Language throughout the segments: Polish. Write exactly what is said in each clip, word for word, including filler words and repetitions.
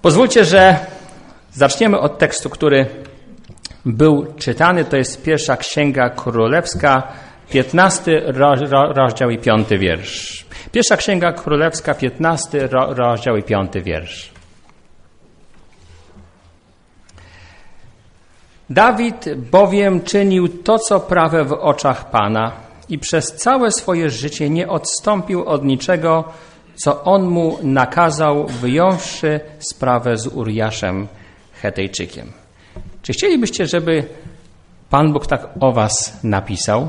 Pozwólcie, że zaczniemy od tekstu, który był czytany. To jest pierwsza Księga Królewska, piętnasty rozdział i piąty wiersz. Pierwsza Księga Królewska, piętnasty rozdział i piąty wiersz. Dawid bowiem czynił to, co prawe w oczach Pana i przez całe swoje życie nie odstąpił od niczego, co on mu nakazał, wyjąwszy sprawę z Uriaszem Chetejczykiem. Czy chcielibyście, żeby Pan Bóg tak o was napisał,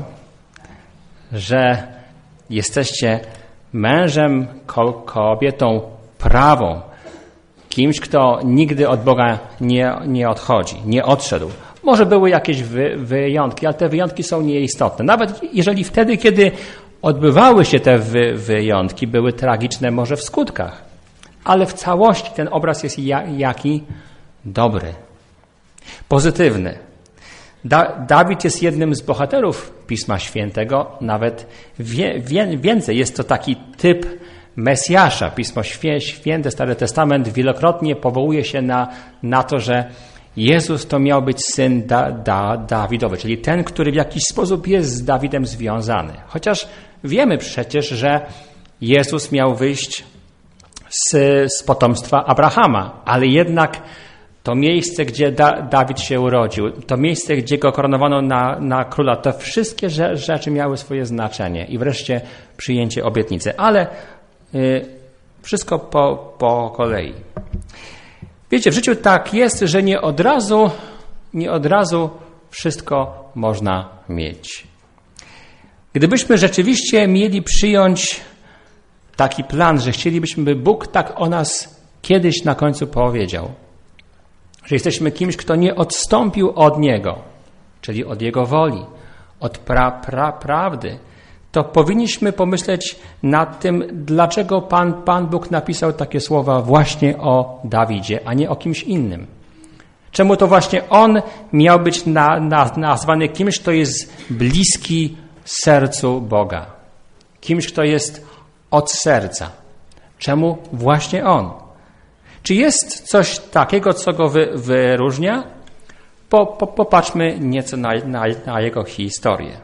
że jesteście mężem, kobietą prawą, kimś, kto nigdy od Boga nie, nie odchodzi, nie odszedł? Może były jakieś wy, wyjątki, ale te wyjątki są nieistotne. Nawet jeżeli wtedy, kiedy odbywały się te wy, wyjątki, były tragiczne może w skutkach. Ale w całości ten obraz jest ja, jaki? Dobry. Pozytywny. Da, Dawid jest jednym z bohaterów Pisma Świętego, nawet wie, wie, więcej. Jest to taki typ Mesjasza. Pismo Święte, Stary Testament wielokrotnie powołuje się na, na to, że Jezus to miał być syn da, da, Dawidowy, czyli ten, który w jakiś sposób jest z Dawidem związany. Chociaż wiemy przecież, że Jezus miał wyjść z, z potomstwa Abrahama, ale jednak to miejsce, gdzie da, Dawid się urodził, to miejsce, gdzie go koronowano na, na króla, to wszystkie rzeczy miały swoje znaczenie i wreszcie przyjęcie obietnicy. Ale y, wszystko po, po kolei. Wiecie, w życiu tak jest, że nie od razu, nie od razu wszystko można mieć. Gdybyśmy rzeczywiście mieli przyjąć taki plan, że chcielibyśmy, by Bóg tak o nas kiedyś na końcu powiedział, że jesteśmy kimś, kto nie odstąpił od Niego, czyli od Jego woli, od pra, pra, prawdy, to powinniśmy pomyśleć nad tym, dlaczego Pan, Pan Bóg napisał takie słowa właśnie o Dawidzie, a nie o kimś innym. Czemu to właśnie on miał być na, na, nazwany kimś, kto jest bliski sercu Boga? Kimś, kto jest od serca. Czemu właśnie on? Czy jest coś takiego, co go wy, wyróżnia? Po, po, popatrzmy nieco na, na, na jego historię.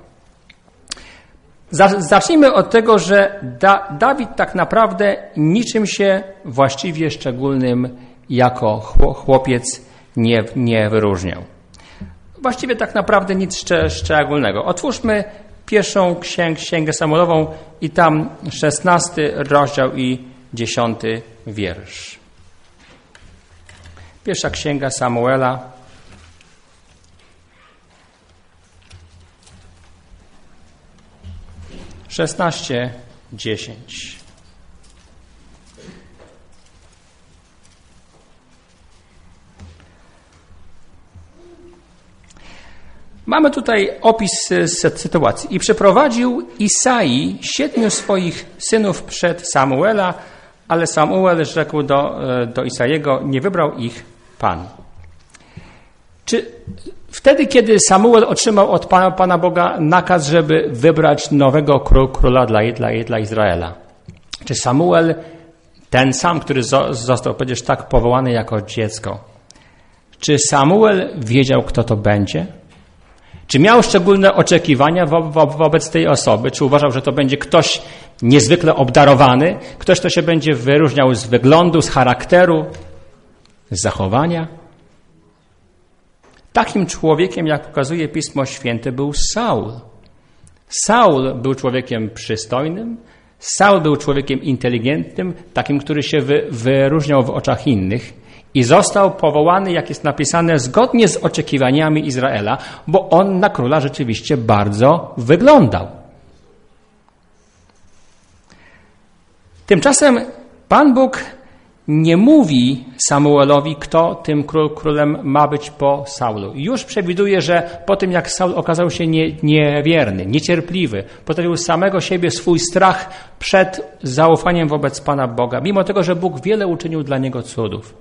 Zacznijmy od tego, że da, Dawid tak naprawdę niczym się właściwie szczególnym jako chłopiec nie, nie wyróżniał. Właściwie tak naprawdę nic szcze, szczególnego. Otwórzmy pierwszą księg, księgę Samuelową i tam szesnasty rozdział i dziesiąty wiersz. Pierwsza księga Samuela. szesnaście, dziesięć. Mamy tutaj opis sytuacji. I przeprowadził Isai siedmiu swoich synów przed Samuela, ale Samuel rzekł do, do Isaiego, nie wybrał ich Pan. Czy wtedy, kiedy Samuel otrzymał od Pana, Pana Boga nakaz, żeby wybrać nowego króla dla, dla, dla Izraela, czy Samuel, ten sam, który został przecież tak powołany jako dziecko, czy Samuel wiedział, kto to będzie? Czy miał szczególne oczekiwania wo, wo, wobec tej osoby? Czy uważał, że to będzie ktoś niezwykle obdarowany? Ktoś, kto się będzie wyróżniał z wyglądu, z charakteru, z zachowania? Takim człowiekiem, jak pokazuje Pismo Święte, był Saul. Saul był człowiekiem przystojnym, Saul był człowiekiem inteligentnym, takim, który się wy, wyróżniał w oczach innych i został powołany, jak jest napisane, zgodnie z oczekiwaniami Izraela, bo on na króla rzeczywiście bardzo wyglądał. Tymczasem Pan Bóg nie mówi Samuelowi, kto tym królem ma być po Saulu. Już przewiduje, że po tym, jak Saul okazał się nie, niewierny, niecierpliwy, potrafił z samego siebie swój strach przed zaufaniem wobec Pana Boga, mimo tego, że Bóg wiele uczynił dla niego cudów.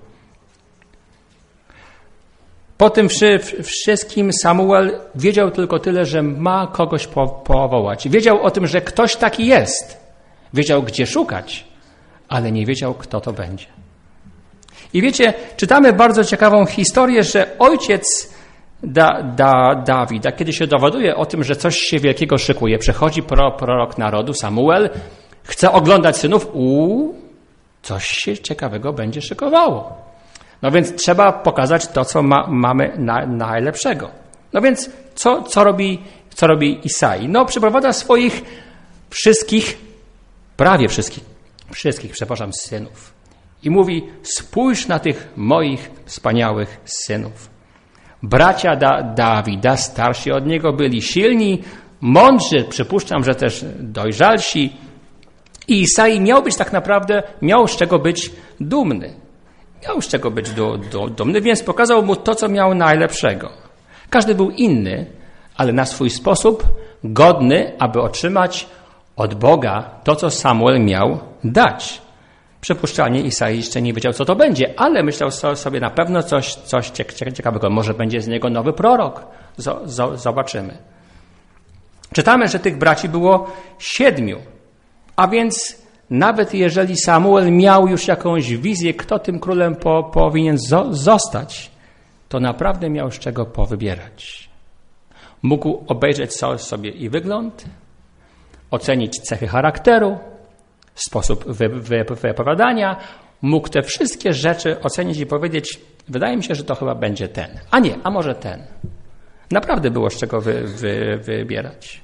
Po tym wszystkim Samuel wiedział tylko tyle, że ma kogoś powołać. Wiedział o tym, że ktoś taki jest. Wiedział, gdzie szukać, ale nie wiedział, kto to będzie. I wiecie, czytamy bardzo ciekawą historię, że ojciec da, da, Dawida, kiedy się dowiaduje o tym, że coś się wielkiego szykuje, przychodzi pro, prorok narodu, Samuel, chce oglądać synów, u coś się ciekawego będzie szykowało. No więc trzeba pokazać to, co ma, mamy na, najlepszego. No więc co, co, robi, co robi Isai? No przyprowadza swoich wszystkich, prawie wszystkich, wszystkich, przepraszam, synów. I mówi, spójrz na tych moich wspaniałych synów. Bracia da, Dawida, starsi od niego, byli silni, mądrzy, przypuszczam, że też dojrzalsi. I Isai miał być tak naprawdę, miał z czego być dumny. Miał z czego być du, du, dumny, więc pokazał mu to, co miał najlepszego. Każdy był inny, ale na swój sposób godny, aby otrzymać od Boga to, co Samuel miał dać. Przypuszczalnie Isai jeszcze nie wiedział, co to będzie, ale myślał sobie na pewno coś, coś ciekawego. Może będzie z niego nowy prorok. Zobaczymy. Czytamy, że tych braci było siedmiu. A więc nawet jeżeli Samuel miał już jakąś wizję, kto tym królem po, powinien zo, zostać, to naprawdę miał z czego powybierać. Mógł obejrzeć sobie i wygląd, ocenić cechy charakteru, sposób wy, wy, wypowiadania, mógł te wszystkie rzeczy ocenić i powiedzieć, wydaje mi się, że to chyba będzie ten, a nie, a może ten. Naprawdę było z czego wy, wy, wybierać.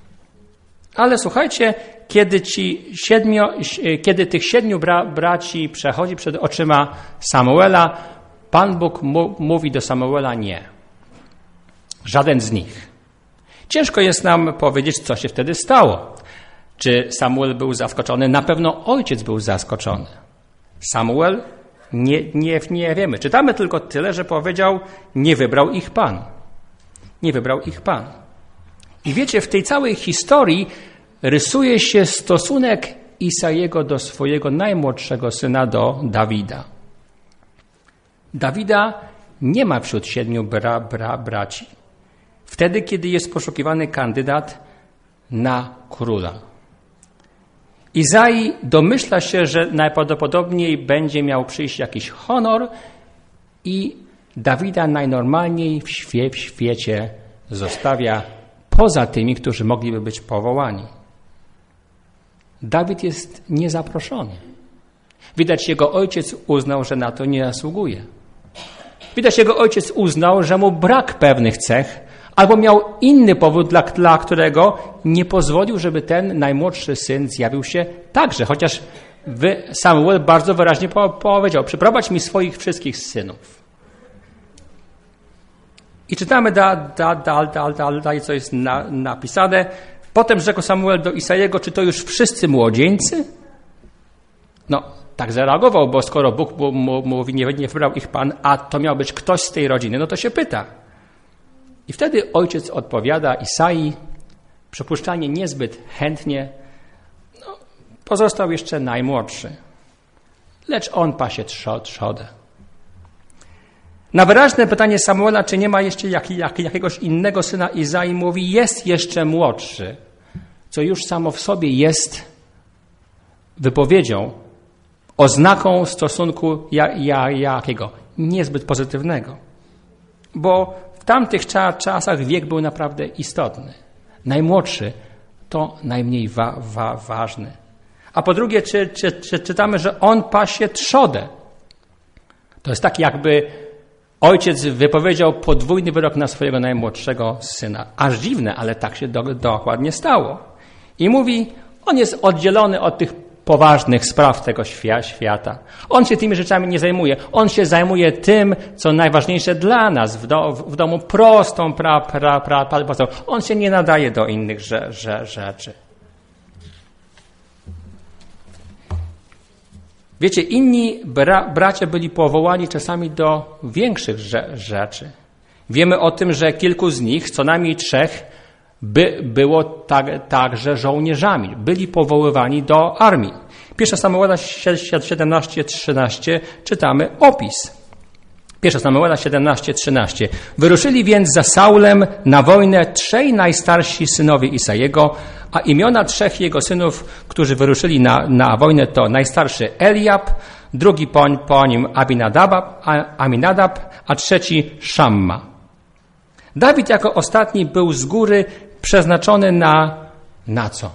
Ale słuchajcie, kiedy, ci siedmio, kiedy tych siedmiu bra, braci przechodzi przed oczyma Samuela, Pan Bóg mu, mówi do Samuela nie. Żaden z nich. Ciężko jest nam powiedzieć, co się wtedy stało. Czy Samuel był zaskoczony? Na pewno ojciec był zaskoczony. Samuel? Nie, nie, nie wiemy. Czytamy tylko tyle, że powiedział, nie wybrał ich Pan. Nie wybrał ich Pan. I wiecie, w tej całej historii rysuje się stosunek Isaiego do swojego najmłodszego syna, do Dawida. Dawida nie ma wśród siedmiu bra, bra, braci. Wtedy, kiedy jest poszukiwany kandydat na króla. Izai domyśla się, że najprawdopodobniej będzie miał przyjść jakiś honor i Dawida najnormalniej w, świe, w świecie zostawia poza tymi, którzy mogliby być powołani. Dawid jest niezaproszony. Widać, jego ojciec uznał, że na to nie zasługuje. Widać, jego ojciec uznał, że mu brak pewnych cech, albo miał inny powód, dla, dla którego nie pozwolił, żeby ten najmłodszy syn zjawił się także. Chociaż Samuel bardzo wyraźnie powiedział, przyprowadź mi swoich wszystkich synów. I czytamy dalej, da, da, da, da, da, co jest na, napisane. Potem rzekł Samuel do Isaiego, czy to już wszyscy młodzieńcy? No, tak zareagował, bo skoro Bóg mówi, nie, nie wybrał ich Pan, a to miał być ktoś z tej rodziny, no to się pyta. I wtedy ojciec odpowiada Isai, przypuszczalnie niezbyt chętnie, no, pozostał jeszcze najmłodszy, lecz on pasie trzodę. Na wyraźne pytanie Samuela, czy nie ma jeszcze jak, jak, jakiegoś innego syna, Izai mówi, jest jeszcze młodszy, co już samo w sobie jest wypowiedzią, oznaką stosunku ja, ja, jakiego? Niezbyt pozytywnego. Bo w tamtych czasach wiek był naprawdę istotny. Najmłodszy to najmniej wa, wa, ważny. A po drugie, czy, czy, czy czytamy, że on pasie trzodę. To jest tak, jakby ojciec wypowiedział podwójny wyrok na swojego najmłodszego syna. Aż dziwne, ale tak się do, dokładnie stało. I mówi, on jest oddzielony od tych poważnych spraw tego świata. On się tymi rzeczami nie zajmuje. On się zajmuje tym, co najważniejsze dla nas w, do, w domu, prostą pra, pra, pra, pra, pra. On się nie nadaje do innych że, że, rzeczy. Wiecie, inni bra, bracia byli powołani czasami do większych że, rzeczy. Wiemy o tym, że kilku z nich, co najmniej trzech, by było tak, także żołnierzami. Byli powoływani do armii. Pierwsza Samuela siedemnaście trzynaście czytamy opis. Pierwsza Samuela siedemnaście trzynaście. Wyruszyli więc za Saulem na wojnę trzej najstarsi synowie Isaiego, a imiona trzech jego synów, którzy wyruszyli na, na wojnę, to najstarszy Eliab, drugi po, po nim Abinadab, Aminadab, a trzeci Szamma. Dawid jako ostatni był z góry przeznaczony na, na co?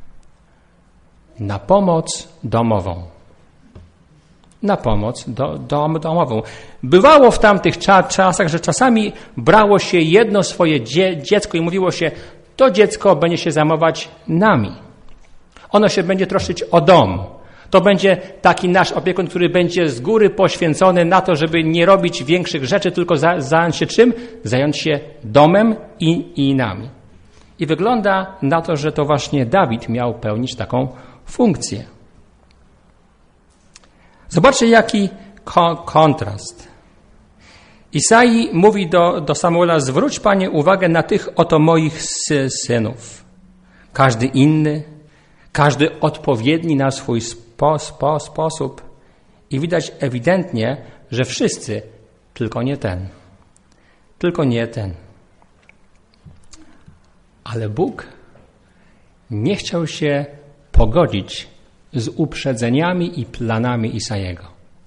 Na pomoc domową. Na pomoc do, dom, domową. Bywało w tamtych czasach, że czasami brało się jedno swoje dzie, dziecko i mówiło się, to dziecko będzie się zajmować nami. Ono się będzie troszczyć o dom. To będzie taki nasz opiekun, który będzie z góry poświęcony na to, żeby nie robić większych rzeczy, tylko za, zająć się czym? Zająć się domem i, i nami. I wygląda na to, że to właśnie Dawid miał pełnić taką funkcję. Zobaczcie, jaki ko- kontrast. Isai mówi do, do Samuela, zwróć, Panie, uwagę na tych oto moich sy- synów. Każdy inny, każdy odpowiedni na swój spo, spo, sposób. I widać ewidentnie, że wszyscy, tylko nie ten. Tylko nie ten. Ale Bóg nie chciał się pogodzić z uprzedzeniami i planami Isaiego.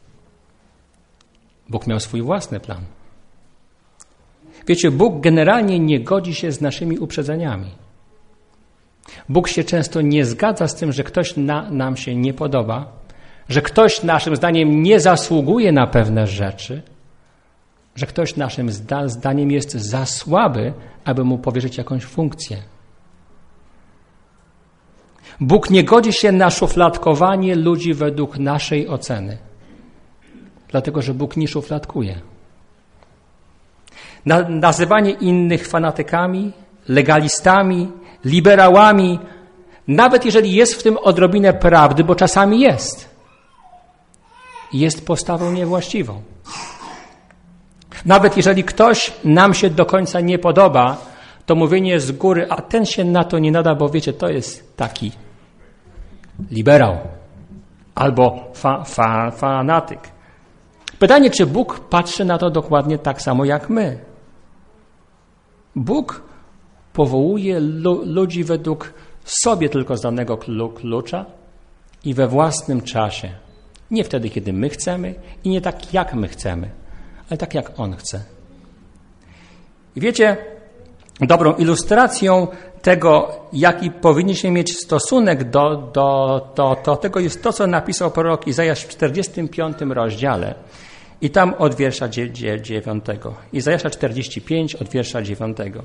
Bóg miał swój własny plan. Wiecie, Bóg generalnie nie godzi się z naszymi uprzedzeniami. Bóg się często nie zgadza z tym, że ktoś na, nam się nie podoba, że ktoś naszym zdaniem nie zasługuje na pewne rzeczy, że ktoś naszym zda, zdaniem jest za słaby, aby mu powierzyć jakąś funkcję. Bóg nie godzi się na szufladkowanie ludzi według naszej oceny. Dlatego, że Bóg nie szufladkuje. Na, nazywanie innych fanatykami, legalistami, liberałami, nawet jeżeli jest w tym odrobinę prawdy, bo czasami jest, jest postawą niewłaściwą. Nawet jeżeli ktoś nam się do końca nie podoba, to mówienie z góry, a ten się na to nie nada, bo wiecie, to jest taki liberał albo fa, fa, fanatyk. Pytanie, czy Bóg patrzy na to dokładnie tak samo jak my? Bóg powołuje lu, ludzi według sobie tylko znanego klucza i we własnym czasie. Nie wtedy, kiedy my chcemy i nie tak, jak my chcemy, ale tak, jak On chce. I wiecie, dobrą ilustracją tego, jaki powinniśmy mieć stosunek do, do, do, do tego, jest to, co napisał prorok Izajasz w czterdziestym piątym rozdziale. I tam od wiersza dziewiątego. Izajasza czterdzieści pięć od wiersza dziewiątego.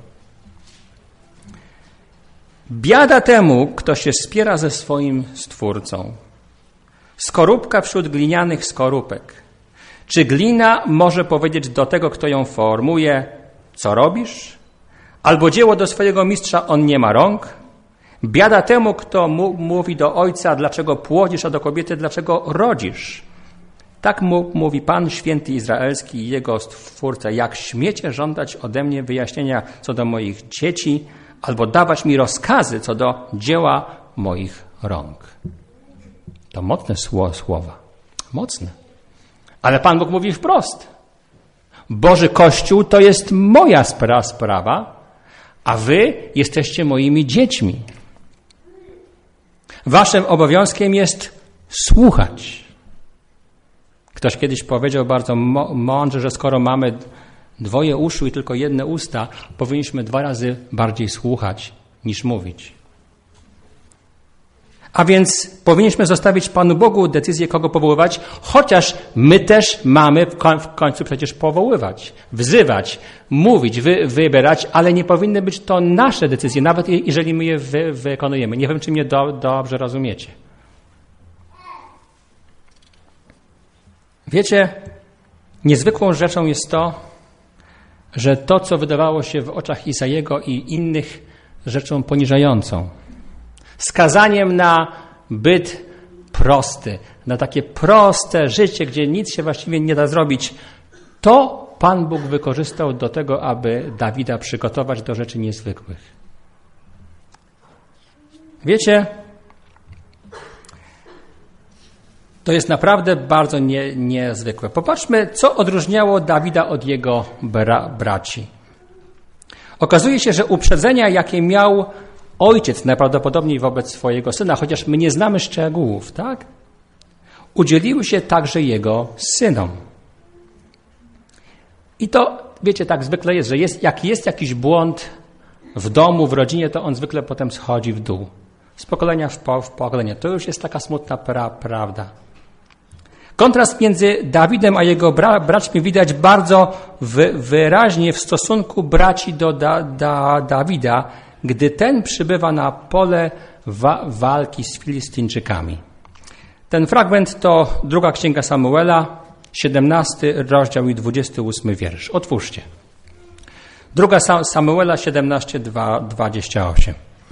Biada temu, kto się spiera ze swoim Stwórcą. Skorupka wśród glinianych skorupek. Czy glina może powiedzieć do tego, kto ją formuje, co robisz? Albo dzieło do swojego mistrza, on nie ma rąk? Biada temu, kto mu, mówi do ojca, dlaczego płodzisz, a do kobiety, dlaczego rodzisz? Tak mu, mówi Pan Święty Izraelski i Jego Stwórca, jak śmiecie żądać ode mnie wyjaśnienia co do moich dzieci, albo dawać mi rozkazy co do dzieła moich rąk. To mocne słowa. Mocne. Ale Pan Bóg mówi wprost. Boży Kościół to jest moja spra- sprawa, a wy jesteście moimi dziećmi. Waszym obowiązkiem jest słuchać. Ktoś kiedyś powiedział bardzo mądrze, że skoro mamy dwoje uszu i tylko jedne usta, powinniśmy dwa razy bardziej słuchać niż mówić. A więc powinniśmy zostawić Panu Bogu decyzję, kogo powoływać, chociaż my też mamy w końcu przecież powoływać, wzywać, mówić, wy, wybierać, ale nie powinny być to nasze decyzje, nawet jeżeli my je wy, wykonujemy. Nie wiem, czy mnie do, dobrze rozumiecie. Wiecie, niezwykłą rzeczą jest to, że to, co wydawało się w oczach Isaiego i innych rzeczą poniżającą, skazaniem na byt prosty, na takie proste życie, gdzie nic się właściwie nie da zrobić, to Pan Bóg wykorzystał do tego, aby Dawida przygotować do rzeczy niezwykłych. Wiecie, to jest naprawdę bardzo nie, niezwykłe. Popatrzmy, co odróżniało Dawida od jego bra, braci. Okazuje się, że uprzedzenia, jakie miał ojciec najprawdopodobniej wobec swojego syna, chociaż my nie znamy szczegółów, tak? udzieliły się także jego synom. I to, wiecie, tak zwykle jest, że jest, jak jest jakiś błąd w domu, w rodzinie, to on zwykle potem schodzi w dół. Z pokolenia w, po, w pokolenie. To już jest taka smutna pra, prawda. Kontrast między Dawidem a jego bra, braćmi widać bardzo wy, wyraźnie w stosunku braci do da, da, Dawida, gdy ten przybywa na pole wa, walki z Filistyńczykami. Ten fragment to druga księga Samuela, siedemnasty rozdział i dwudziesty ósmy wiersz. Otwórzcie. Druga Samuela siedemnaście, dwadzieścia osiem.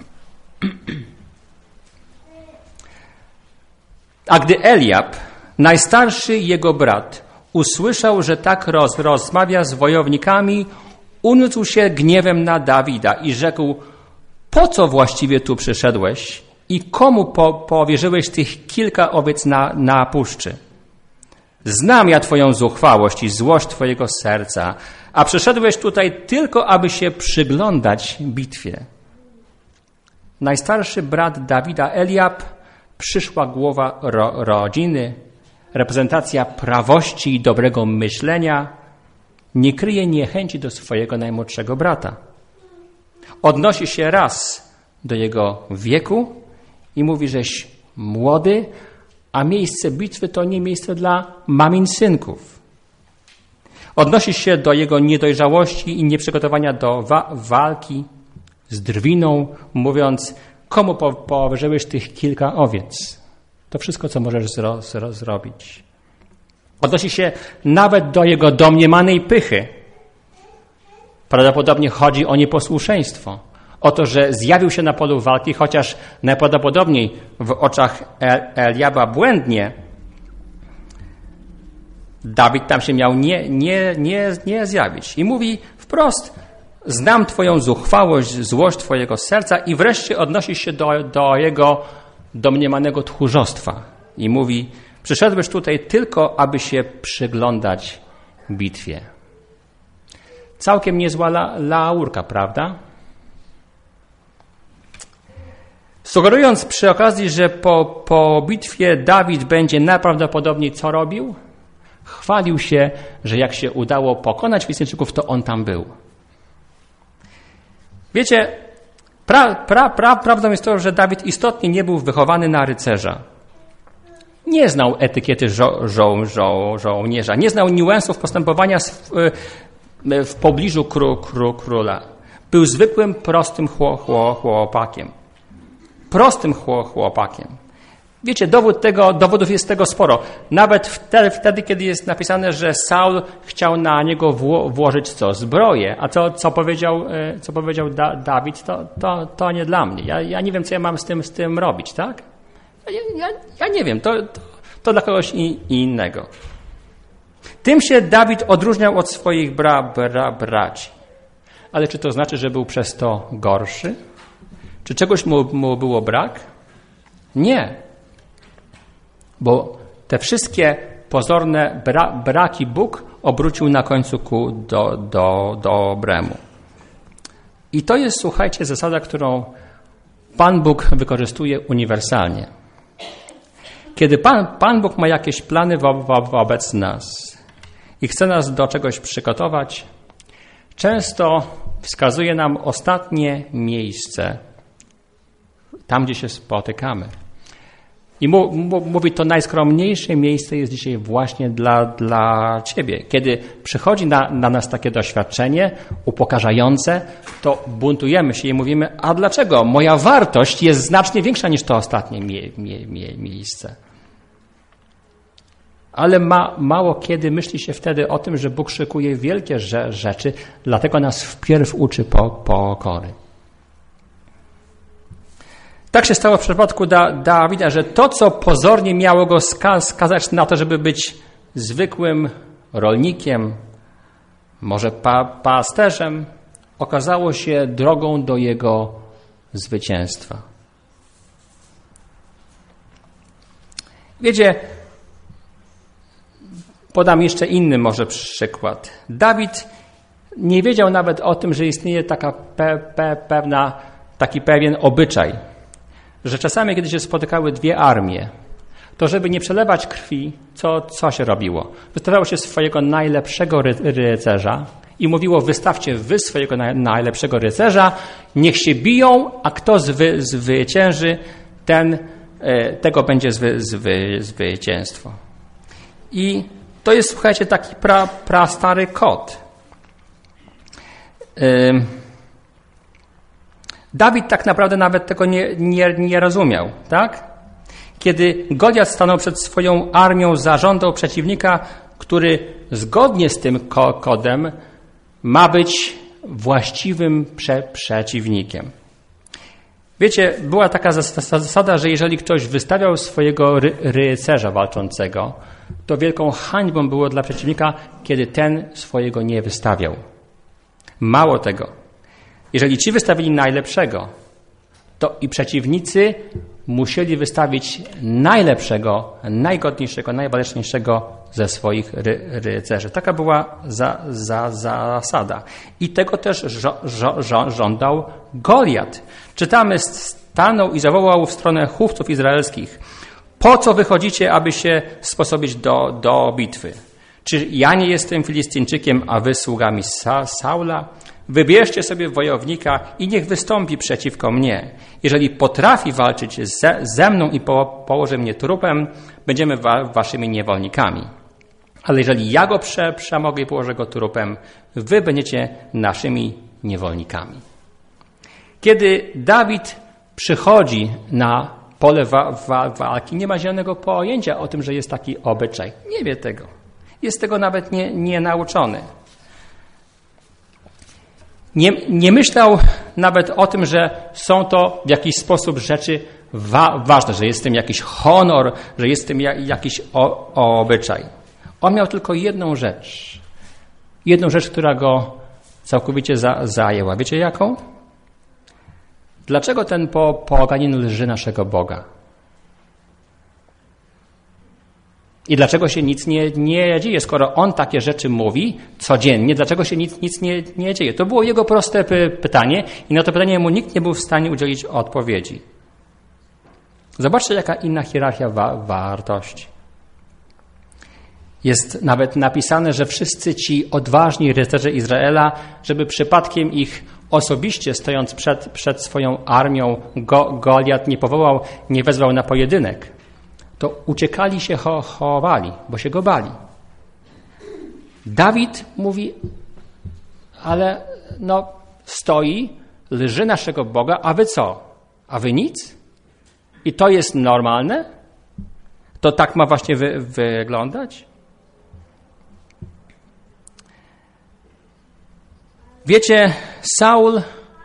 A gdy Eliab, najstarszy jego brat, usłyszał, że tak roz, rozmawia z wojownikami, uniósł się gniewem na Dawida i rzekł: po co właściwie tu przyszedłeś i komu po, powierzyłeś tych kilka owiec na, na puszczy? Znam ja twoją zuchwałość i złość twojego serca, a przyszedłeś tutaj tylko, aby się przyglądać bitwie. Najstarszy brat Dawida, Eliab, przyszła głowa ro, rodziny, reprezentacja prawości i dobrego myślenia, nie kryje niechęci do swojego najmłodszego brata. Odnosi się raz do jego wieku i mówi, żeś młody, a miejsce bitwy to nie miejsce dla mamin synków. Odnosi się do jego niedojrzałości i nieprzygotowania do wa- walki z drwiną, mówiąc: komu po- powierzyłeś tych kilka owiec? To wszystko, co możesz zro- zro- zrobić. Odnosi się nawet do jego domniemanej pychy. Prawdopodobnie chodzi o nieposłuszeństwo. O to, że zjawił się na polu walki, chociaż najprawdopodobniej w oczach El- Eliaba błędnie. Dawid tam się miał nie, nie, nie, nie zjawić. I mówi wprost: znam twoją zuchwałość, złość twojego serca, i wreszcie odnosi się do, do jego domniemanego tchórzostwa. I mówi: przyszedłeś tutaj tylko, aby się przyglądać bitwie. Całkiem niezła la, laurka, prawda? Sugerując przy okazji, że po, po bitwie Dawid będzie najprawdopodobniej co robił? Chwalił się, że jak się udało pokonać Filistyńczyków, to on tam był. Wiecie, pra, pra, pra, prawdą jest to, że Dawid istotnie nie był wychowany na rycerza. Nie znał etykiety żo, żo, żo, żołnierza, nie znał niuansów postępowania w, w pobliżu kró, kró, króla. Był zwykłym, prostym chło, chło, chłopakiem. Prostym chło, chłopakiem. Wiecie, dowód tego, dowodów jest tego sporo. Nawet wtedy, wtedy, kiedy jest napisane, że Saul chciał na niego wło, włożyć co? Zbroję. A to, co powiedział, co powiedział da, Dawid, to, to, to nie dla mnie. Ja, ja nie wiem, co ja mam z tym, z tym robić, tak? Ja, ja, ja nie wiem. To, to, to dla kogoś i, innego. Tym się Dawid odróżniał od swoich bra, bra, braci. Ale czy to znaczy, że był przez to gorszy? Czy czegoś mu, mu było brak? Nie. Bo te wszystkie pozorne bra, braki Bóg obrócił na końcu ku do, do, dobremu. I to jest, słuchajcie, zasada, którą Pan Bóg wykorzystuje uniwersalnie. Kiedy Pan, Pan Bóg ma jakieś plany wo, wo, wobec nas i chce nas do czegoś przygotować, często wskazuje nam ostatnie miejsce, tam, gdzie się spotykamy. I mówi, to najskromniejsze miejsce jest dzisiaj właśnie dla, dla Ciebie. Kiedy przychodzi na, na nas takie doświadczenie upokarzające, to buntujemy się i mówimy: a dlaczego? Moja wartość jest znacznie większa niż to ostatnie mie, mie, mie, miejsce. Ale ma, mało kiedy myśli się wtedy o tym, że Bóg szykuje wielkie rzeczy, dlatego nas wpierw uczy po, pokory. Tak się stało w przypadku da, Dawida, że to, co pozornie miało go skazać na to, żeby być zwykłym rolnikiem, może pa, pasterzem, okazało się drogą do jego zwycięstwa. Wiecie, podam jeszcze inny może przykład. Dawid nie wiedział nawet o tym, że istnieje taka pe, pe, pewna, taki pewien obyczaj, że czasami, kiedy się spotykały dwie armie, to żeby nie przelewać krwi, co, co się robiło? Wystawiało się swojego najlepszego ry, rycerza i mówiło, wystawcie wy swojego naj, najlepszego rycerza, niech się biją, a kto zwy, zwycięży, ten, tego będzie zwy, zwy, zwycięstwo. I to jest, słuchajcie, taki pra, prastary kod. Ym. Dawid tak naprawdę nawet tego nie, nie, nie rozumiał, tak? Kiedy Goliat stanął przed swoją armią, zażądał przeciwnika, który zgodnie z tym kodem ma być właściwym prze, przeciwnikiem. Wiecie, była taka zasada, że jeżeli ktoś wystawiał swojego ry, rycerza walczącego, to wielką hańbą było dla przeciwnika, kiedy ten swojego nie wystawiał. Mało tego, jeżeli ci wystawili najlepszego, to i przeciwnicy musieli wystawić najlepszego, najgodniejszego, najwaleczniejszego ze swoich ry, rycerzy. Taka była za, za, zasada. I tego też żo, żo, żo, żądał Goliat. Czytamy, stanął i zawołał w stronę chówców izraelskich: po co wychodzicie, aby się sposobić do, do bitwy? Czy ja nie jestem Filistyńczykiem, a wy sługami Sa, Saula? Wybierzcie sobie wojownika i niech wystąpi przeciwko mnie. Jeżeli potrafi walczyć ze, ze mną i po, położy mnie trupem, będziemy wa, waszymi niewolnikami. Ale jeżeli ja go prze, przemogę i położę go trupem, wy będziecie naszymi niewolnikami. Kiedy Dawid przychodzi na pole wa, wa, walki, nie ma zielonego pojęcia o tym, że jest taki obyczaj. Nie wie tego. Jest tego nawet nie, nie nauczony. Nie, nie myślał nawet o tym, że są to w jakiś sposób rzeczy wa, ważne, że jest w tym jakiś honor, że jest w tym jakiś o, o obyczaj. On miał tylko jedną rzecz. Jedną rzecz, która go całkowicie za, zajęła. Wiecie jaką? Dlaczego ten po, poganin lży naszego Boga? I dlaczego się nic nie, nie dzieje, skoro on takie rzeczy mówi codziennie? Dlaczego się nic, nic nie, nie dzieje? To było jego proste py- pytanie i na to pytanie mu nikt nie był w stanie udzielić odpowiedzi. Zobaczcie, jaka inna hierarchia wa- wartości. Jest nawet napisane, że wszyscy ci odważni rycerze Izraela, żeby przypadkiem ich osobiście stojąc przed, przed swoją armią Go, Goliat nie powołał, nie wezwał na pojedynek, to uciekali się, cho, chowali, bo się go bali. Dawid mówi, ale no stoi, lży naszego Boga, a wy co? A wy nic? I to jest normalne? To tak ma właśnie wy, wyglądać? Wiecie, Saul,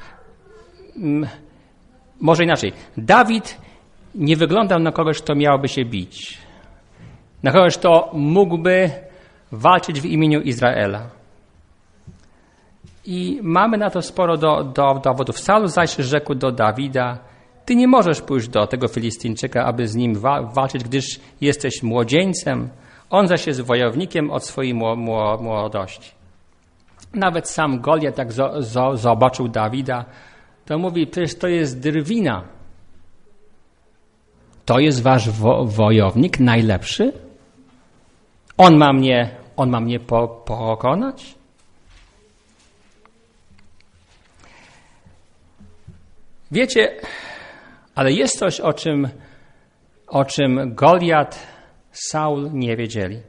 może inaczej, Dawid nie wyglądał na kogoś, kto miałby się bić. Na kogoś, kto mógłby walczyć w imieniu Izraela. I mamy na to sporo do, do, dowodów. Saul zaś rzekł do Dawida: ty nie możesz pójść do tego Filistyńczyka, aby z nim wa- walczyć, gdyż jesteś młodzieńcem. On zaś jest wojownikiem od swojej mło- młodości. Nawet sam Goliat, jak zo- zo- zobaczył Dawida, to mówi: przecież to jest drwina. To jest wasz wo- wojownik najlepszy? On ma mnie, on ma mnie po- pokonać? Wiecie, ale jest coś, o czym, o czym Goliat, Saul nie wiedzieli.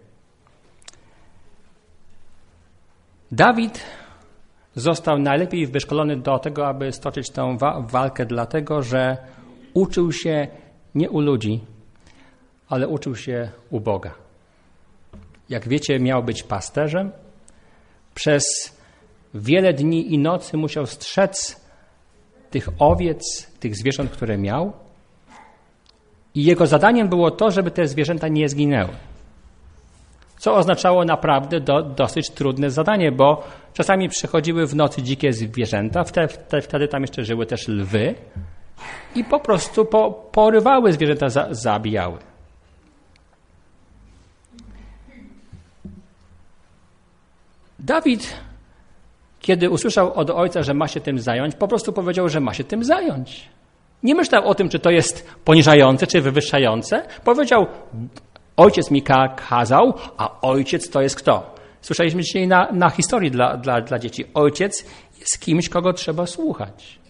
Dawid został najlepiej wyszkolony do tego, aby stoczyć tę wa- walkę, dlatego że uczył się nie u ludzi, ale uczył się u Boga. Jak wiecie, miał być pasterzem. Przez wiele dni i nocy musiał strzec tych owiec, tych zwierząt, które miał. I jego zadaniem było to, żeby te zwierzęta nie zginęły. Co oznaczało naprawdę do, dosyć trudne zadanie, bo czasami przychodziły w nocy dzikie zwierzęta, wtedy, wtedy tam jeszcze żyły też lwy i po prostu po, porywały zwierzęta, za, zabijały. Dawid, kiedy usłyszał od ojca, że ma się tym zająć, po prostu powiedział, że ma się tym zająć. Nie myślał o tym, czy to jest poniżające, czy wywyższające. Powiedział, ojciec mi kazał, a ojciec to jest kto? Słyszeliśmy dzisiaj na, na historii dla, dla, dla dzieci. Ojciec jest kimś, kogo trzeba słuchać.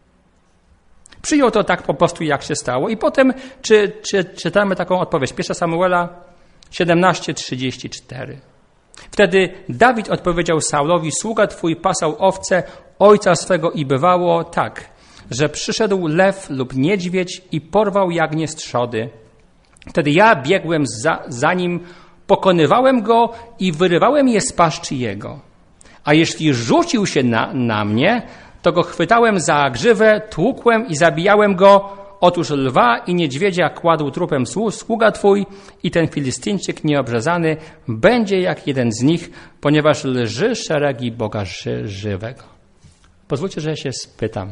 Przyjął to tak po prostu, jak się stało. I potem czy, czy, czytamy taką odpowiedź. Pierwsza Samuela siedemnaście trzydzieści cztery. Wtedy Dawid odpowiedział Saulowi, sługa twój pasał owce ojca swego i bywało tak, że przyszedł lew lub niedźwiedź i porwał jagnię z trzody. Wtedy ja biegłem za, za nim, pokonywałem go i wyrywałem je z paszczy jego. A jeśli rzucił się na, na mnie, to go chwytałem za grzywę, tłukłem i zabijałem go. Otóż lwa i niedźwiedzia kładł trupem sługa twój i ten Filistyńczyk nieobrzezany będzie jak jeden z nich, ponieważ lży szeregi Boga ży, żywego. Pozwólcie, że ja się spytam.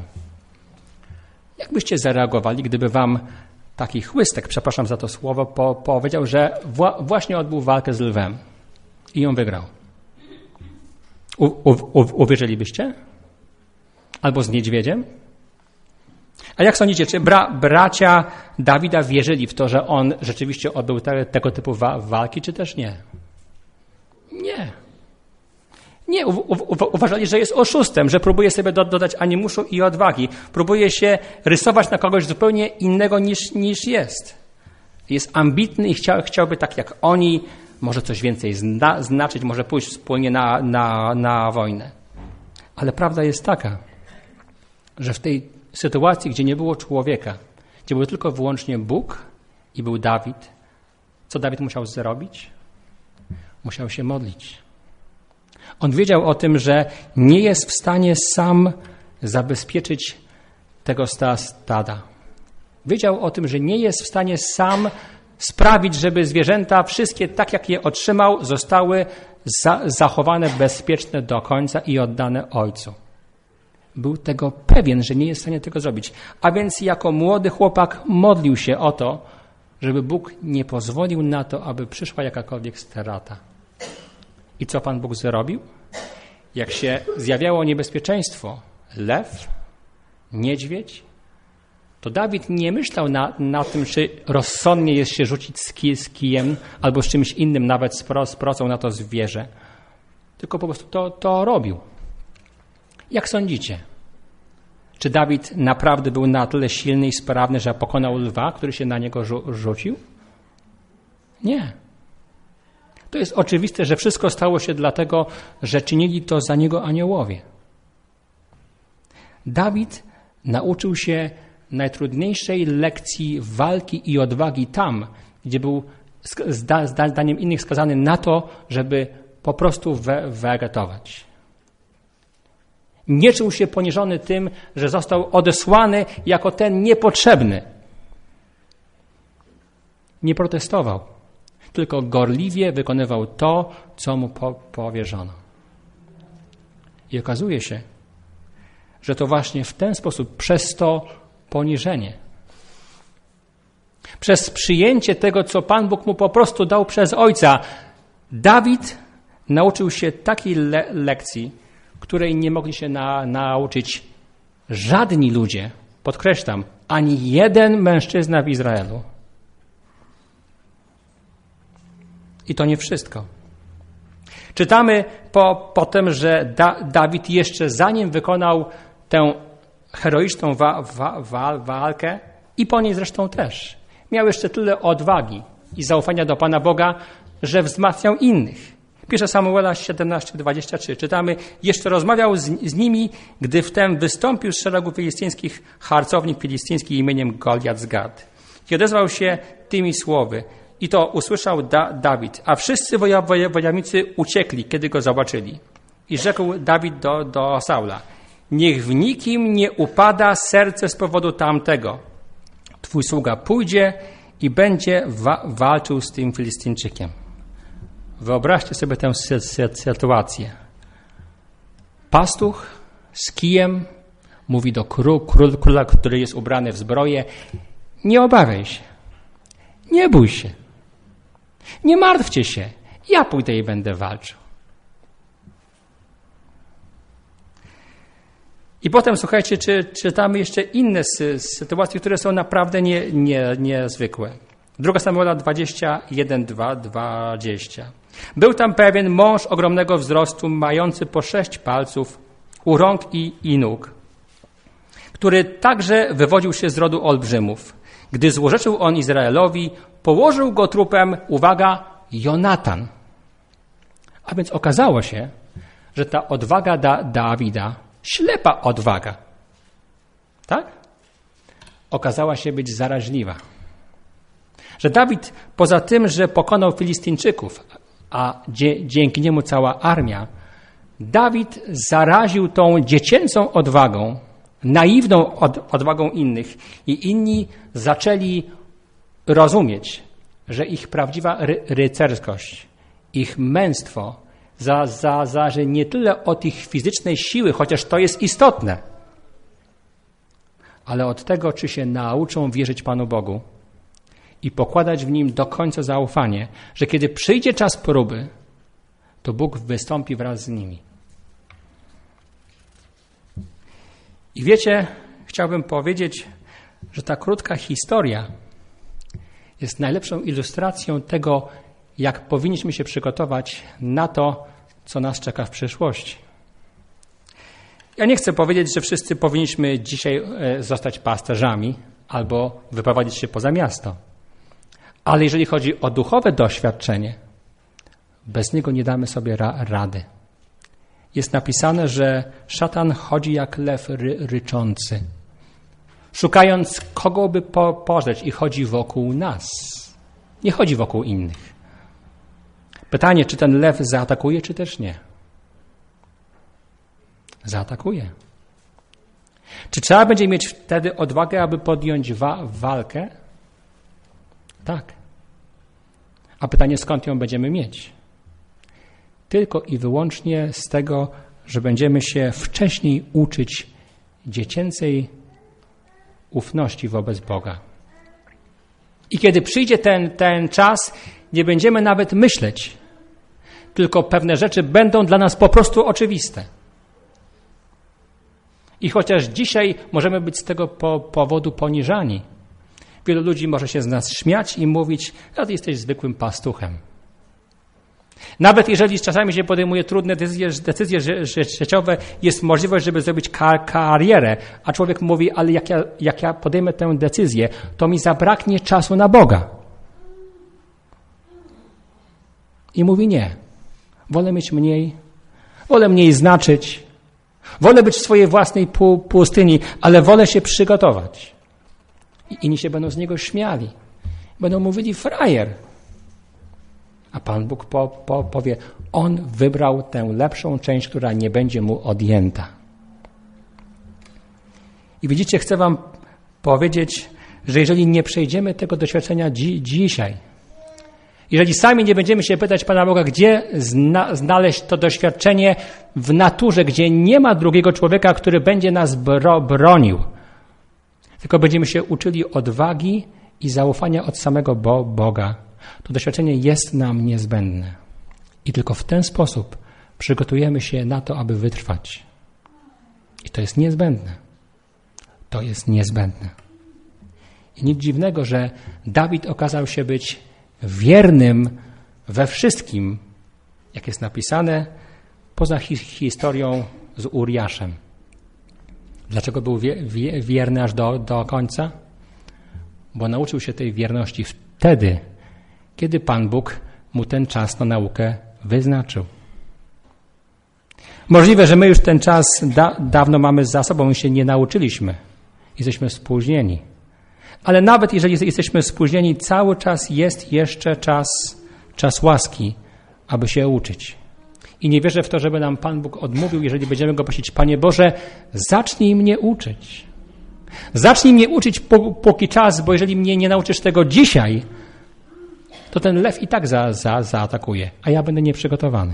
Jak byście zareagowali, gdyby wam taki chłystek, przepraszam za to słowo, po, powiedział, że wła, właśnie odbył walkę z lwem i ją wygrał? U, u, u, uwierzylibyście? Albo z niedźwiedziem? A jak sądzicie, czy bra, bracia Dawida wierzyli w to, że on rzeczywiście odbył te, tego typu wa, walki, czy też nie? Nie. Nie, u, u, uważali, że jest oszustem, że próbuje sobie do, dodać animuszu i odwagi. Próbuje się rysować na kogoś zupełnie innego niż, niż jest. Jest ambitny i chciał, chciałby tak jak oni, może coś więcej zna, znaczyć, może pójść wspólnie na, na, na wojnę. Ale prawda jest taka, że w tej sytuacji, gdzie nie było człowieka, gdzie był tylko wyłącznie Bóg i był Dawid, co Dawid musiał zrobić? Musiał się modlić. On wiedział o tym, że nie jest w stanie sam zabezpieczyć tego stada. Wiedział o tym, że nie jest w stanie sam sprawić, żeby zwierzęta wszystkie, tak jak je otrzymał, zostały za- zachowane bezpieczne do końca i oddane Ojcu. Był tego pewien, że nie jest w stanie tego zrobić. A więc jako młody chłopak modlił się o to, żeby Bóg nie pozwolił na to, aby przyszła jakakolwiek strata. I co Pan Bóg zrobił? Jak się zjawiało niebezpieczeństwo, lew, niedźwiedź, to Dawid nie myślał na, na tym, czy rozsądnie jest się rzucić z, kij, z kijem albo z czymś innym, nawet z, pro, z procą na to zwierzę. Tylko po prostu to, to robił. Jak sądzicie? Czy Dawid naprawdę był na tyle silny i sprawny, że pokonał lwa, który się na niego rzu- rzucił? Nie. To jest oczywiste, że wszystko stało się dlatego, że czynili to za niego aniołowie. Dawid nauczył się najtrudniejszej lekcji walki i odwagi tam, gdzie był zdaniem innych skazany na to, żeby po prostu we- wegetować. Nie czuł się poniżony tym, że został odesłany jako ten niepotrzebny. Nie protestował, tylko gorliwie wykonywał to, co mu po- powierzono. I okazuje się, że to właśnie w ten sposób, przez to poniżenie, przez przyjęcie tego, co Pan Bóg mu po prostu dał przez Ojca, Dawid nauczył się takiej le- lekcji, której nie mogli się na, nauczyć żadni ludzie, podkreślam, ani jeden mężczyzna w Izraelu. I to nie wszystko. Czytamy po, potem, że da, Dawid jeszcze zanim wykonał tę heroiczną wa, wa, wa, walkę i po niej zresztą też, miał jeszcze tyle odwagi i zaufania do Pana Boga, że wzmacniał innych. Pierwsza Samuela siedemnaście dwadzieścia trzy. Czytamy, jeszcze rozmawiał z, z nimi, gdy wtem wystąpił z szeregu filistyńskich harcownik filistyński imieniem Goliat z Gad. I odezwał się tymi słowy. I to usłyszał da, Dawid, a wszyscy woja, woja, wojownicy uciekli, kiedy go zobaczyli. I rzekł Dawid do, do Saula, niech w nikim nie upada serce z powodu tamtego. Twój sługa pójdzie i będzie wa, walczył z tym Filistyńczykiem. Wyobraźcie sobie tę sytuację. Pastuch z kijem mówi do król, król, króla, który jest ubrany w zbroję, nie obawiaj się, nie bój się, nie martwcie się, ja pójdę i będę walczył. I potem, słuchajcie, czy, czytamy jeszcze inne sy, sytuacje, które są naprawdę nie, nie, niezwykłe. Druga Samuela dwadzieścia jeden, dwa, dwadzieścia. Był tam pewien mąż ogromnego wzrostu, mający po sześć palców u rąk i, i nóg, który także wywodził się z rodu olbrzymów. Gdy złorzeczył on Izraelowi, położył go trupem, uwaga, Jonatan. A więc okazało się, że ta odwaga da, Dawida, ślepa odwaga, tak? Okazała się być zaraźliwa. Że Dawid, poza tym, że pokonał Filistyńczyków, a dzie, dzięki niemu cała armia, Dawid zaraził tą dziecięcą odwagą, naiwną od, odwagą innych i inni zaczęli rozumieć, że ich prawdziwa ry, rycerskość, ich męstwo za, za, zależy nie tyle od ich fizycznej siły, chociaż to jest istotne, ale od tego, czy się nauczą wierzyć Panu Bogu i pokładać w Nim do końca zaufanie, że kiedy przyjdzie czas próby, to Bóg wystąpi wraz z nimi. I wiecie, chciałbym powiedzieć, że ta krótka historia jest najlepszą ilustracją tego, jak powinniśmy się przygotować na to, co nas czeka w przyszłości. Ja nie chcę powiedzieć, że wszyscy powinniśmy dzisiaj zostać pasterzami albo wyprowadzić się poza miasto. Ale jeżeli chodzi o duchowe doświadczenie, bez niego nie damy sobie ra- rady. Jest napisane, że szatan chodzi jak lew ry- ryczący, szukając kogo by po- pożreć i chodzi wokół nas. Nie chodzi wokół innych. Pytanie, czy ten lew zaatakuje, czy też nie? Zaatakuje. Czy trzeba będzie mieć wtedy odwagę, aby podjąć wa- walkę? Tak. A pytanie, skąd ją będziemy mieć? Tylko i wyłącznie z tego, że będziemy się wcześniej uczyć dziecięcej ufności wobec Boga. I kiedy przyjdzie ten, ten czas, nie będziemy nawet myśleć, tylko pewne rzeczy będą dla nas po prostu oczywiste. I chociaż dzisiaj możemy być z tego po, powodu poniżani, wielu ludzi może się z nas śmiać i mówić, a ty jesteś zwykłym pastuchem. Nawet jeżeli czasami się podejmuje trudne decyzje, decyzje życiowe, jest możliwość, żeby zrobić kar- karierę, a człowiek mówi, ale jak ja, jak ja podejmę tę decyzję, to mi zabraknie czasu na Boga. I mówi nie. Wolę mieć mniej, wolę mniej znaczyć, wolę być w swojej własnej pustyni, ale wolę się przygotować. I inni się będą z niego śmiali. Będą mówili frajer. A Pan Bóg po, po, powie, On wybrał tę lepszą część, która nie będzie mu odjęta. I widzicie, chcę wam powiedzieć, że jeżeli nie przejdziemy tego doświadczenia dzi, dzisiaj, jeżeli sami nie będziemy się pytać Pana Boga, gdzie zna, znaleźć to doświadczenie w naturze, gdzie nie ma drugiego człowieka, który będzie nas bro, bronił, tylko będziemy się uczyli odwagi i zaufania od samego Bo, Boga, to doświadczenie jest nam niezbędne. I tylko w ten sposób przygotujemy się na to, aby wytrwać. I to jest niezbędne. To jest niezbędne. I nic dziwnego, że Dawid okazał się być wiernym we wszystkim, jak jest napisane, poza hi- historią z Uriaszem. Dlaczego był wie- wie- wierny aż do, do końca? Bo nauczył się tej wierności wtedy, kiedy Pan Bóg mu ten czas na naukę wyznaczył. Możliwe, że my już ten czas da- dawno mamy za sobą i się nie nauczyliśmy. Jesteśmy spóźnieni. Ale nawet jeżeli jesteśmy spóźnieni, cały czas jest jeszcze czas, czas łaski, aby się uczyć. I nie wierzę w to, żeby nam Pan Bóg odmówił, jeżeli będziemy Go prosić, Panie Boże, zacznij mnie uczyć. Zacznij mnie uczyć póki czas, bo jeżeli mnie nie nauczysz tego dzisiaj, to ten lew i tak za, za, zaatakuje, a ja będę nieprzygotowany.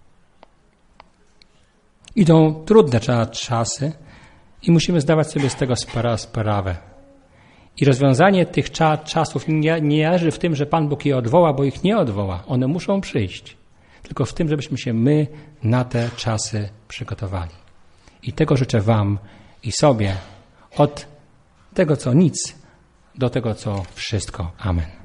Idą trudne czasy i musimy zdawać sobie z tego sprawę. I rozwiązanie tych cza, czasów nie, nie leży w tym, że Pan Bóg je odwoła, bo ich nie odwoła. One muszą przyjść. Tylko w tym, żebyśmy się my na te czasy przygotowali. I tego życzę wam i sobie od tego, co nic, do tego, co wszystko. Amen.